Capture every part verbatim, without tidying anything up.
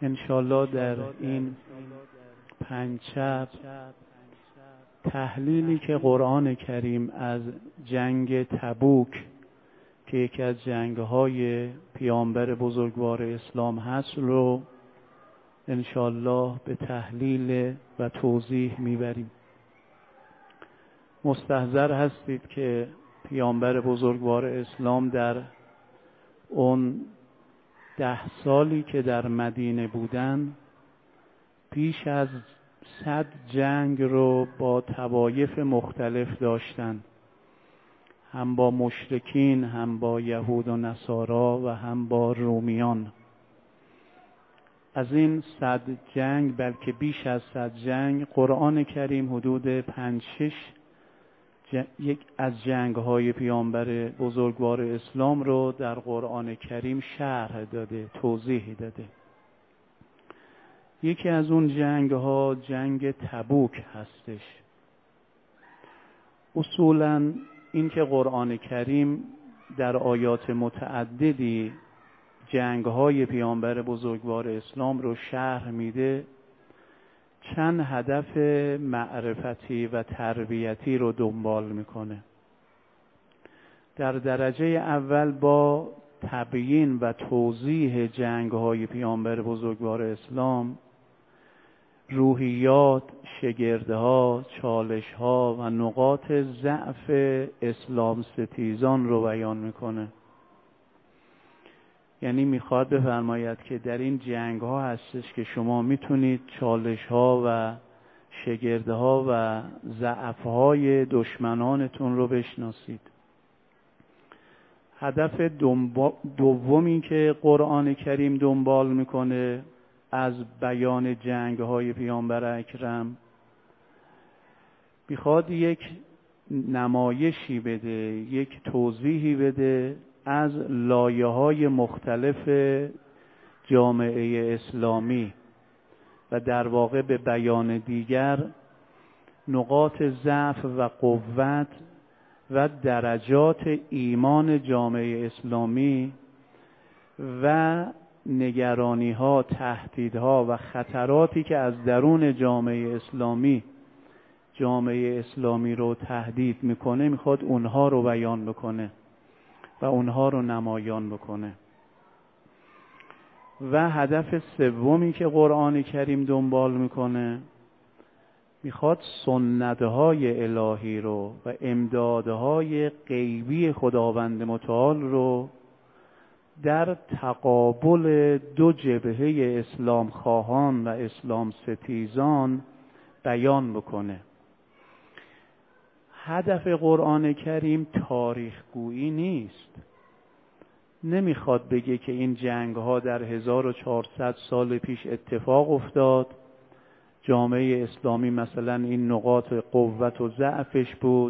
انشالله در این پنج شب تحلیلی که قرآن کریم از جنگ تبوک که یکی از جنگ‌های پیامبر بزرگوار اسلام هست رو انشالله به تحلیل و توضیح میبریم. مستحضر هستید که پیامبر بزرگوار اسلام در اون ده سالی که در مدینه بودن بیش از صد جنگ رو با طوایف مختلف داشتن، هم با مشرکین، هم با یهود و نصارا و هم با رومیان. از این صد جنگ، بلکه بیش از صد جنگ، قرآن کریم حدود پنج شش یک از جنگ‌های پیامبر بزرگوار اسلام رو در قرآن کریم شرح داده، توضیح داده. یکی از اون جنگ‌ها جنگ تبوک هستش. اصولاً این که قرآن کریم در آیات متعددی جنگ‌های پیامبر بزرگوار اسلام رو شرح میده، چند هدف معرفتی و تربیتی رو دنبال میکنه. در درجه اول با تبیین و توضیح جنگ‌های پیامبر بزرگوار اسلام، روحیات، شگردها، چالش‌ها و نقاط ضعف اسلام ستیزان رو بیان میکنه. یعنی میخواد بفرماید که در این جنگ ها هستش که شما میتونید چالش ها و شگرده ها و ضعف های دشمنانتون رو بشناسید. هدف دومی که قرآن کریم دنبال میکنه از بیان جنگ های پیامبر اکرم، میخواد یک نمایشی بده، یک توضیحی بده از لایه‌های مختلف جامعه اسلامی و در واقع به بیان دیگر نقاط ضعف و قوت و درجات ایمان جامعه اسلامی و نگرانی‌ها، تهدیدها و خطراتی که از درون جامعه اسلامی جامعه اسلامی رو تهدید میکنه، میخواد اونها رو بیان بکنه و اونها رو نمایان بکنه. و هدف سومی که قرآن کریم دنبال میکنه، میخواد سنت‌های الهی رو و امدادهای غیبی خداوند متعال رو در تقابل دو جبهه اسلام خواهان و اسلام ستیزان بیان بکنه. هدف قرآن کریم تاریخ گویی نیست. نمیخواد بگه که این جنگ ها در هزار و چهارصد سال پیش اتفاق افتاد، جامعه اسلامی مثلا این نقاط قوت و ضعفش بود،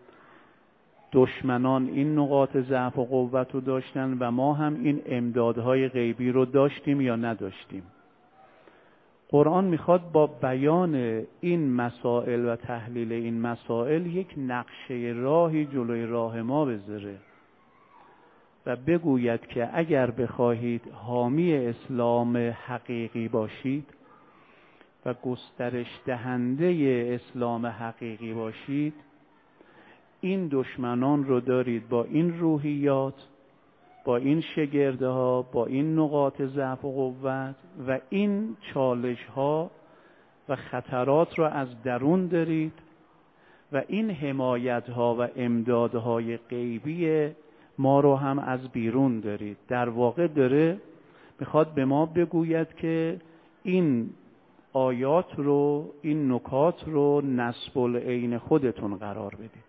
دشمنان این نقاط ضعف و قوت رو داشتن و ما هم این امدادهای غیبی رو داشتیم یا نداشتیم. قرآن میخواد با بیان این مسائل و تحلیل این مسائل یک نقشه راهی جلوی راه ما بذاره و بگوید که اگر بخواهید حامی اسلام حقیقی باشید و گسترش دهنده اسلام حقیقی باشید، این دشمنان رو دارید با این روحیات، با این شگرده ها، با این نقاط ضعف و قوت و این چالش ها و خطرات را از درون دارید و این حمایت ها و امدادهای غیبی ما رو هم از بیرون دارید. در واقع داره میخواد به ما بگوید که این آیات رو، این نکات رو نصب العین خودتون قرار بدید.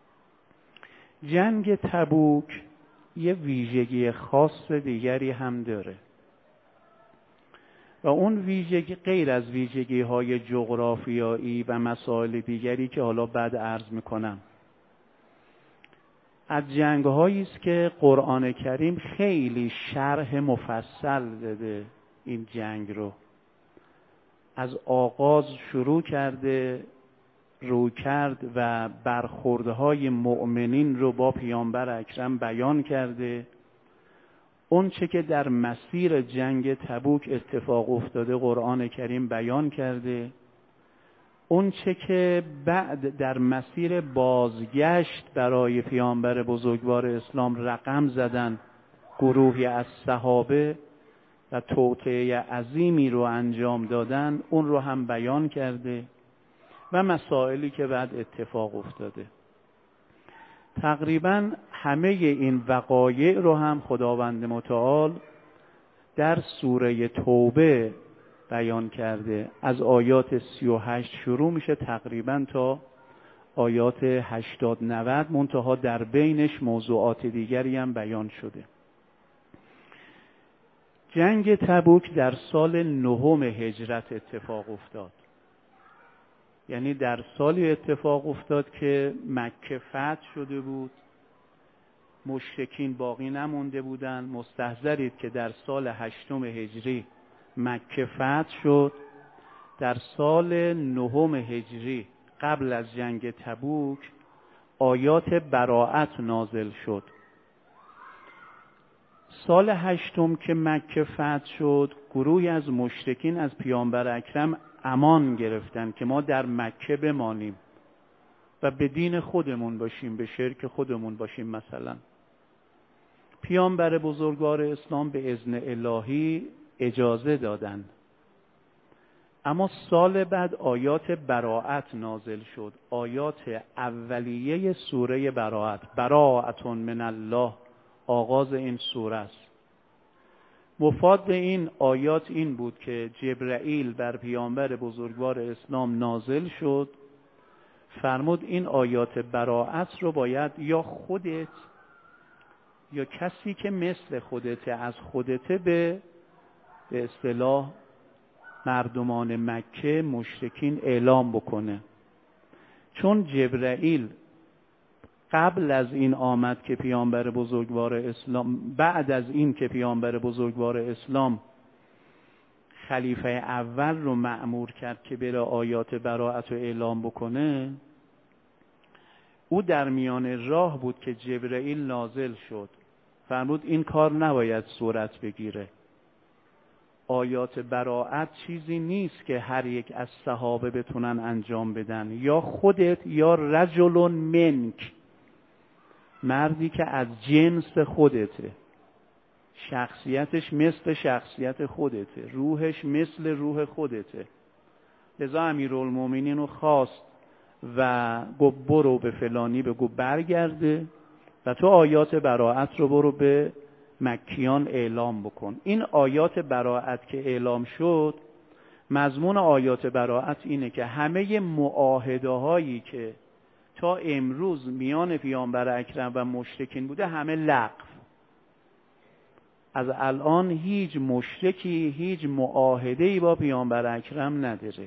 جنگ تبوک یه ویژگی خاص دیگری هم داره و اون ویژگی غیر از ویژگی های جغرافیایی و مسائل دیگری که حالا بعد عرض میکنم، از جنگ هایی است که قرآن کریم خیلی شرح مفصل داده. این جنگ رو از آغاز شروع کرده، رو کرد و برخوردهای مؤمنین رو با پیامبر اکرم بیان کرده، اون چه که در مسیر جنگ تبوک اتفاق افتاده قرآن کریم بیان کرده، اون چه که بعد در مسیر بازگشت برای پیامبر بزرگوار اسلام رقم زدن گروهی از صحابه و توطئه عظیمی رو انجام دادن، اون رو هم بیان کرده و مسائلی که بعد اتفاق افتاده. تقریبا همه این وقایع رو هم خداوند متعال در سوره توبه بیان کرده. از آیات سی و هشت شروع میشه تقریبا تا آیات هشتاد نود، منتها در بینش موضوعات دیگری هم بیان شده. جنگ تبوک در سال نهم هجرت اتفاق افتاد. یعنی در سالی اتفاق افتاد که مکه فتح شده بود، مشرکین باقی نمونده بودند. مستحضرید که در سال هشتم هجری مکه فتح شد. در سال نهم هجری قبل از جنگ تبوک آیات براءت نازل شد. سال هشتم که مکه فتح شد، گروهی از مشرکین از پیامبر اکرم امان گرفتن که ما در مکه بمانیم و به دین خودمون باشیم، به شرک خودمون باشیم. مثلا پیامبر بزرگوار اسلام به اذن الهی اجازه دادن، اما سال بعد آیات براءت نازل شد. آیات اولیه سوره براءت، براءت من الله، آغاز این سوره است. مفاد این آیات این بود که جبرائیل بر پیامبر بزرگوار اسلام نازل شد، فرمود این آیات براءت رو باید یا خودت یا کسی که مثل خودته از خودته به به اصطلاح مردمان مکه مشرکین اعلام بکنه. چون جبرائیل قبل از این آمد که پیامبر بزرگوار اسلام، بعد از این که پیامبر بزرگوار اسلام خلیفه اول رو مأمور کرد که بره آیات براءت رو اعلام بکنه، او در میان راه بود که جبرائیل نازل شد، فرمود این کار نباید صورت بگیره. آیات براءت چیزی نیست که هر یک از صحابه بتونن انجام بدن، یا خودت یا رجل منک، مردی که از جنس خودته، شخصیتش مثل شخصیت خودته، روحش مثل روح خودته. لذا امیرالمومنین رو خواست و گفت برو به فلانی بگو برگرده و تو آیات براءت رو برو به مکیان اعلام بکن. این آیات براءت که اعلام شد، مضمون آیات براءت اینه که همه معاهده هایی که تا امروز میان پیامبر اکرم و مشرکین بوده همه لغو. از الان هیچ مشرکی هیچ معاهده‌ای با پیامبر اکرم نداره.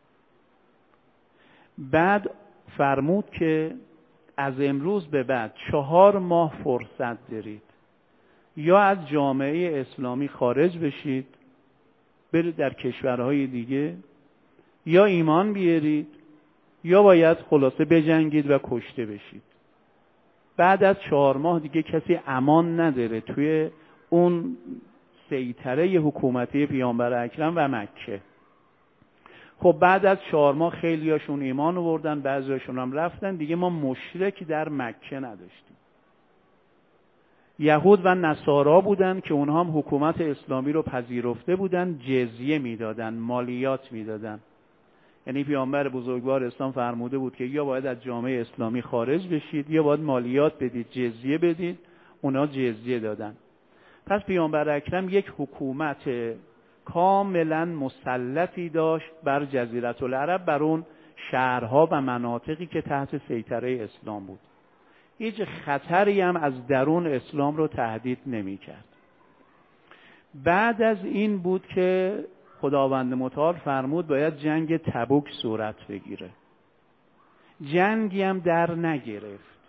بعد فرمود که از امروز به بعد چهار ماه فرصت دارید، یا از جامعه اسلامی خارج بشید برید در کشورهای دیگه، یا ایمان بیارید، یا باید خلاصه بجنگید و کشته بشید. بعد از چهار ماه دیگه کسی امان نداره توی اون سیطره حکومتی پیامبر اکرم و مکه. خب بعد از چهار ماه خیلی هاشون ایمان آوردن، بعضی هاشون هم رفتن دیگه. ما مشرک در مکه نداشتیم. یهود و نصارا بودن که اونها هم حکومت اسلامی رو پذیرفته بودن، جزیه میدادن، مالیات میدادن. یعنی پیامبر بزرگوار اسلام فرموده بود که یا باید از جامعه اسلامی خارج بشید یا باید مالیات بدید، جزیه بدید. اونا جزیه دادن. پس پیامبر اکرم یک حکومت کاملا مسلطی داشت بر جزیره العرب، بر اون شهرها و مناطقی که تحت سیطره اسلام بود. هیچ خطری هم از درون اسلام رو تهدید نمی کرد. بعد از این بود که خداوند متعال فرمود باید جنگ تبوک صورت بگیره. جنگی هم در نگرفت.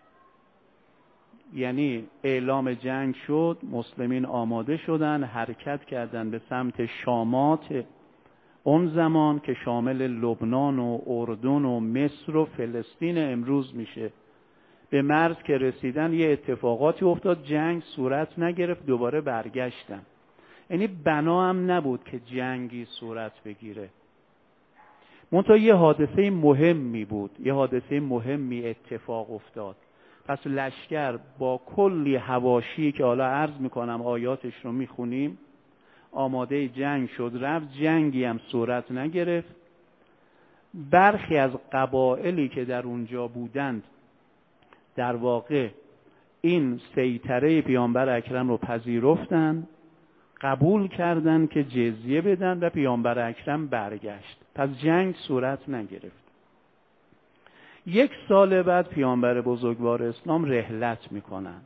یعنی اعلام جنگ شد، مسلمین آماده شدن، حرکت کردن به سمت شامات اون زمان که شامل لبنان و اردن و مصر و فلسطین امروز میشه. به مرز که رسیدن یه اتفاقاتی افتاد، جنگ صورت نگرفت، دوباره برگشتن. یعنی بنا هم نبود که جنگی صورت بگیره. منتها یه حادثه مهمی بود، یه حادثه مهمی اتفاق افتاد. پس لشکر با کلی حواشی که حالا عرض میکنم آیاتش رو میخونیم آماده جنگ شد، رفت، جنگی هم صورت نگرفت. برخی از قبایلی که در اونجا بودند در واقع این سیطره پیامبر اکرم رو پذیرفتند، قبول کردند که جزیه بدن و پیامبر اکرم برگشت. پس جنگ صورت نگرفت. یک سال بعد پیامبر بزرگوار اسلام رحلت میکنن.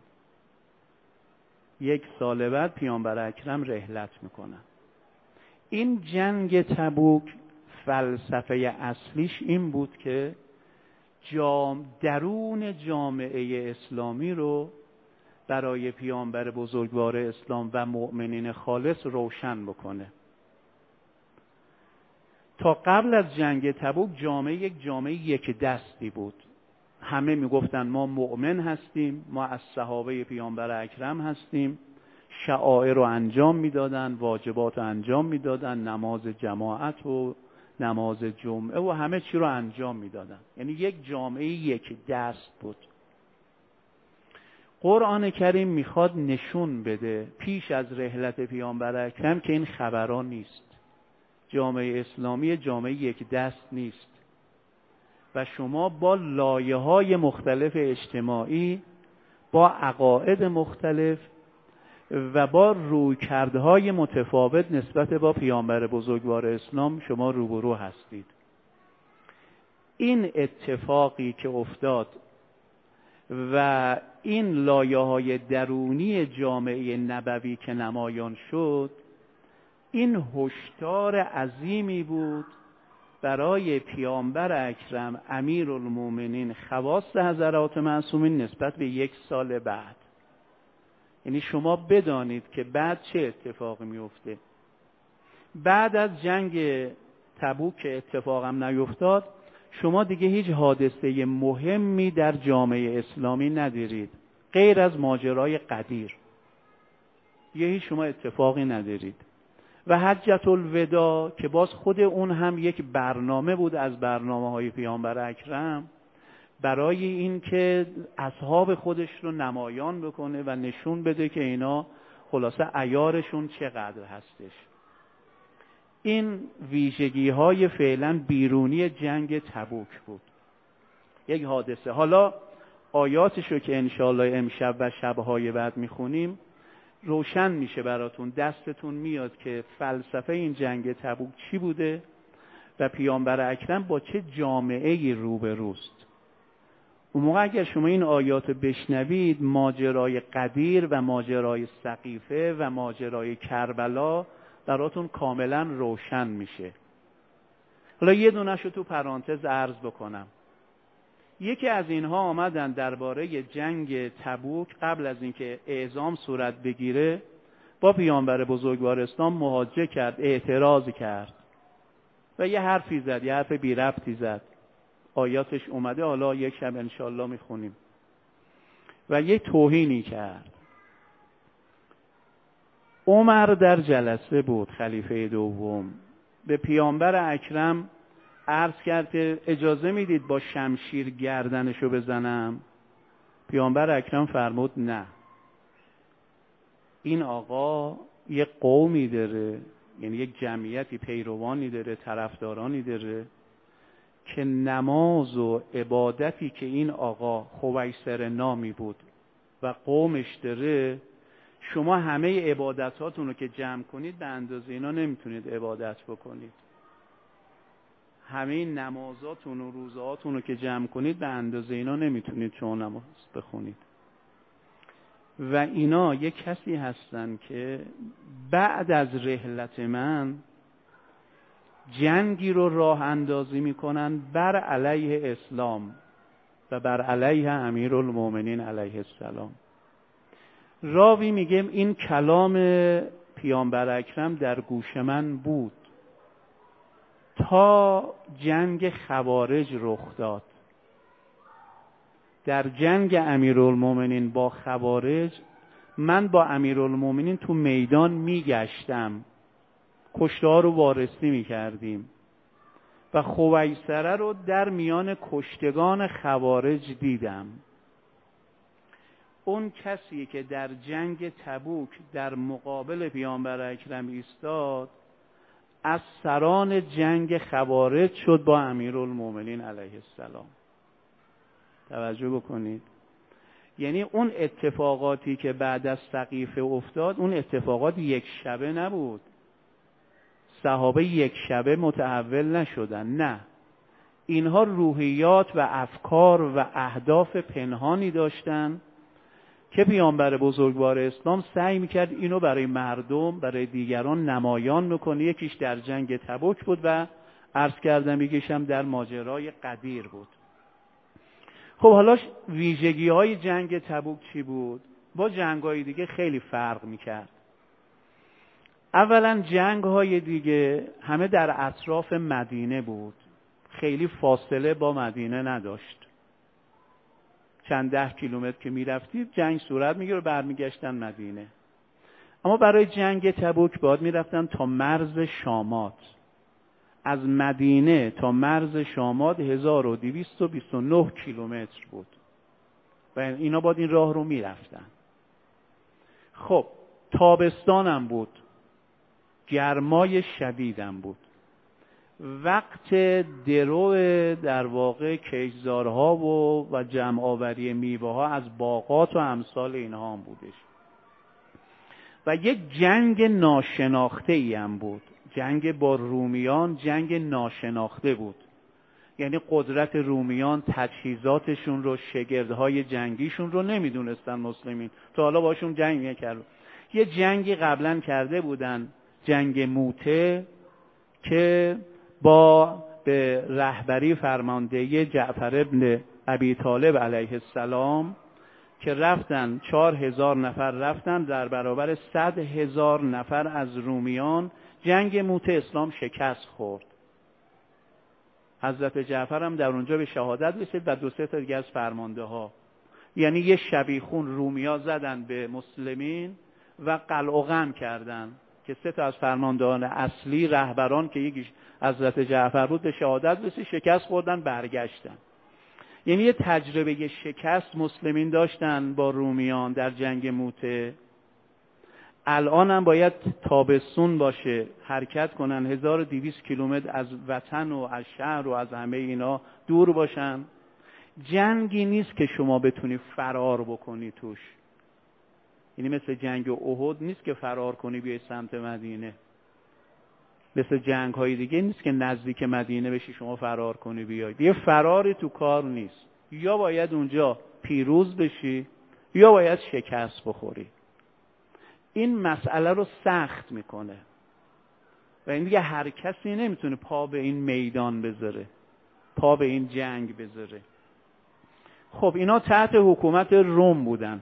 یک سال بعد پیامبر اکرم رحلت میکنن. این جنگ تبوک فلسفه اصلیش این بود که جام درون جامعه اسلامی رو برای پیامبر بزرگوار اسلام و مؤمنین خالص روشن بکنه. تا قبل از جنگ تبوک جامعه یک جامعه یک دستی بود. همه میگفتن ما مؤمن هستیم، ما از صحابه پیامبر اکرم هستیم، شعائر رو انجام میدادن، واجبات رو انجام میدادن، نماز جماعت و نماز جمعه و همه چی رو انجام میدادن. یعنی یک جامعه یک دست بود. قرآن کریم میخواد نشون بده پیش از رحلت پیامبر اکرم که این خبرها نیست. جامعه اسلامی جامعه یک دست نیست و شما با لایه‌های مختلف اجتماعی، با عقاید مختلف و با رویکردهای متفاوت نسبت با پیامبر بزرگوار اسلام شما روبرو هستید. این اتفاقی که افتاد و این لایه‌های درونی جامعه نبوی که نمایان شد، این هشدار عظیمی بود برای پیامبر اکرم امیرالمومنین خواص حضرات معصومین نسبت به یک سال بعد. یعنی شما بدانید که بعد چه اتفاقی میفته. بعد از جنگ تبوک که اتفاقم نیفتاد، شما دیگه هیچ حادثه مهمی در جامعه اسلامی ندارید غیر از ماجرای قدیر. یه هیچ شما اتفاقی ندارید. و حجة الوداع که باز خود اون هم یک برنامه بود از برنامه های پیامبر اکرم برای این که اصحاب خودش رو نمایان بکنه و نشون بده که اینا خلاصه عیارشون چقدر هستش. این ویژگی های فعلا بیرونی جنگ تبوک بود، یک حادثه. حالا آیاتش رو که انشاءالله امشب و شبهای بعد میخونیم روشن میشه براتون، دستتون میاد که فلسفه این جنگ تبوک چی بوده و پیامبر اکرم با چه جامعه‌ای روبروست. اون موقع اگر شما این آیات بشنوید ماجرای قدیر و ماجرای سقیفه و ماجرای کربلا براتون کاملا روشن میشه. حالا یه دونه‌شو تو پرانتز عرض بکنم. یکی از اینها آمدن درباره جنگ تبوک قبل از اینکه اعزام صورت بگیره با پیامبر بزرگوار اسلام مواجهه کرد، اعتراض کرد و یه حرفی زد، یه حرف بی ربطی زد. آیاتش اومده، حالا یک شب انشالله میخونیم. و یه توهینی کرد. عمر در جلسه بود، خلیفه دوم، به پیامبر اکرم عرض کرد که اجازه میدید با شمشیر گردنشو بزنم؟ پیامبر اکرم فرمود نه. این آقا یک قومی داره، یعنی یک جمعیتی پیروانی داره، طرفدارانی داره که نماز و عبادتی که این آقا خویسر نامی بود و قومش داره، شما همه عبادتاتون رو که جمع کنید به اندازه اینا نمیتونید عبادت بکنید. همه نمازاتون و روزهاتون رو که جمع کنید به اندازه اینا نمیتونید شما نماز بخونید. و اینا یک کسی هستن که بعد از رحلت من جنگی رو راه اندازی میکنن بر علیه اسلام و بر علیه امیرالمومنین علیه السلام. راوی میگه این کلام پیامبر اکرم در گوش من بود تا جنگ خوارج رخ داد. در جنگ امیرالمومنین با خوارج من با امیرالمومنین تو میدان میگشتم، کشته ها رو وارسی میکردیم و خویسره رو در میان کشتگان خوارج دیدم. اون کسی که در جنگ تبوک در مقابل پیامبر اکرم ایستاد از سران جنگ خوارج شد با امیرالمومنین علیه السلام. توجه بکنید، یعنی اون اتفاقاتی که بعد از سقیفه افتاد اون اتفاقات یک شبه نبود. صحابه یک شبه متحول نشدن، نه، اینها روحیات و افکار و اهداف پنهانی داشتن که پیامبر بزرگوار اسلام سعی میکرد اینو برای مردم، برای دیگران نمایان میکنه. یکیش در جنگ تبوک بود و عرض کردم یکیش هم در ماجرای قدیر بود. خب حالا ویژگی های جنگ تبوک چی بود؟ با جنگ های دیگه خیلی فرق میکرد. اولا جنگ های دیگه همه در اطراف مدینه بود، خیلی فاصله با مدینه نداشت. چند ده کیلومتر که میرفتید جنگ صورت میگیره و برمیگشتن مدینه. اما برای جنگ تبوک باید میرفتن تا مرز شامات. از مدینه تا مرز شامات هزار و دویست و بیست و نه کیلومتر بود و اینا باید این راه رو میرفتن. خب تابستانم بود، گرمای شدیدم بود، وقت درو در واقع کشتزارها و و جمع آوری میوه ها از باغات و امثال اینها هم بودش و یک جنگ ناشناخته ای هم بود. جنگ با رومیان جنگ ناشناخته بود، یعنی قدرت رومیان تجهیزاتشون رو، شگردهای جنگیشون رو نمیدونستن مسلمین، تا حالا باشون جنگ نکرد. یه جنگی قبلا کرده بودن، جنگ موته، که با به رهبری فرماندهی جعفر ابن ابی طالب علیه السلام که رفتن، چهار هزار نفر رفتن در برابر صد هزار نفر از رومیان. جنگ موته اسلام شکست خورد. حضرت جعفر هم در اونجا به شهادت رسید و دو سه تا دیگه از فرمانده ها. یعنی یه شبیخون رومیا زدن به مسلمین و قلع و قم کردن که سه تا از فرماندهان اصلی، رهبران که یکیش حضرت جعفر بود، به شهادت رسید، شکست خوردن، برگشتن. یعنی یه تجربه شکست مسلمین داشتن با رومیان در جنگ موته. الان هم باید تابستون باشه، حرکت کنن، هزار و دویست کیلومتر از وطن و از شهر و از همه اینا دور باشن. جنگی نیست که شما بتونی فرار بکنی توش. یعنی مثل جنگ احد نیست که فرار کنی بیای سمت مدینه. مثل جنگ های دیگه نیست که نزدیک مدینه بشی شما فرار کنی بیای. یه فراری تو کار نیست. یا باید اونجا پیروز بشی یا باید شکست بخوری. این مسئله رو سخت میکنه و این دیگه هر کسی نمیتونه پا به این میدان بذاره، پا به این جنگ بذاره. خب اینا تحت حکومت روم بودن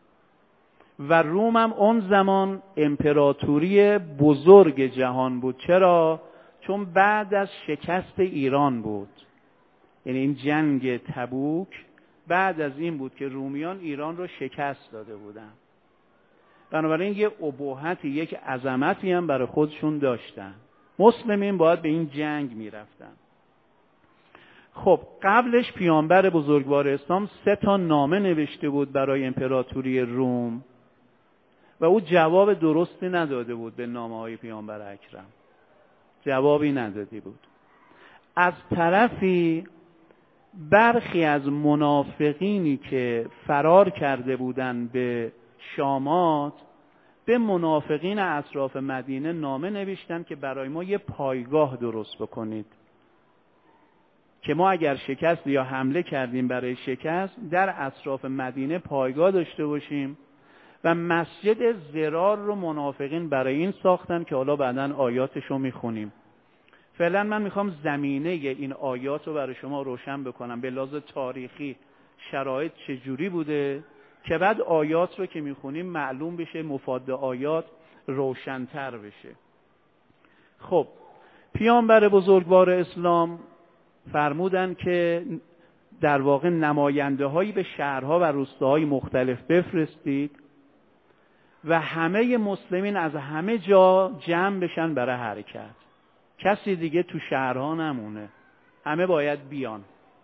و روم هم اون زمان امپراتوری بزرگ جهان بود. چرا؟ چون بعد از شکست ایران بود. یعنی این جنگ تبوک بعد از این بود که رومیان ایران رو شکست داده بودن. بنابراین یه ابهتی، یک عظمتی هم برای خودشون داشتن. مسلمین باید به این جنگ میرفتن. خب قبلش پیامبر بزرگوار اسلام سه تا نامه نوشته بود برای امپراتوری روم و او جواب درستی نداده بود به نامه های پیامبر اکرم. جوابی نداده بود. از طرفی برخی از منافقینی که فرار کرده بودند به شامات به منافقین اطراف مدینه نامه نوشتن که برای ما یه پایگاه درست بکنید که ما اگر شکست یا حمله کردیم برای شکست در اطراف مدینه پایگاه داشته باشیم. و مسجد ضرار رو منافقین برای این ساختن که حالا بعداً آیاتش رو میخونیم. فعلا من میخوام زمینه این آیات رو برای شما روشن بکنم، به لحاظ تاریخی شرایط چجوری بوده که بعد آیات رو که میخونیم معلوم بشه، مفاد آیات روشن‌تر بشه. خب پیامبر بزرگوار اسلام فرمودن که در واقع نماینده هایی به شهرها و روستاهای مختلف بفرستید و همه مسلمین از همه جا جمع بشن برای حرکت. کسی دیگه تو شهرها نمونه، همه باید بیان.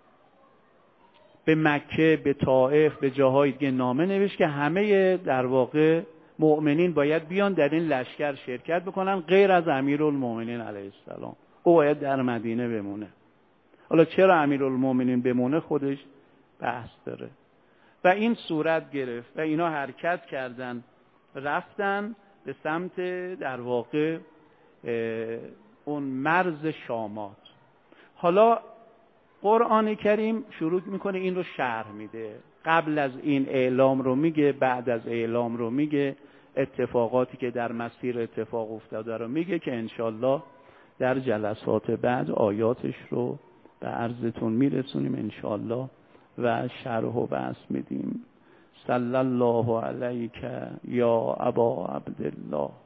به مکه، به طائف، به جاهای دیگه نامه نوشت که همه در واقع مؤمنین باید بیان در این لشکر شرکت بکنن غیر از امیرالمؤمنین علیه السلام. او باید در مدینه بمونه. حالا چرا امیرالمؤمنین بمونه خودش بحث داره. و این صورت گرفت و اینا حرکت کردن، رفتن به سمت در واقع اون مرز شامات. حالا قرآن کریم شروع میکنه این رو شرح میده. قبل از این اعلام رو میگه، بعد از اعلام رو میگه، اتفاقاتی که در مسیر اتفاق افتاده رو میگه که انشالله در جلسات بعد آیاتش رو به عرضتون میرسونیم انشالله و شرح و بحث میدیم. صلی الله علیک یا ابا عبدالله.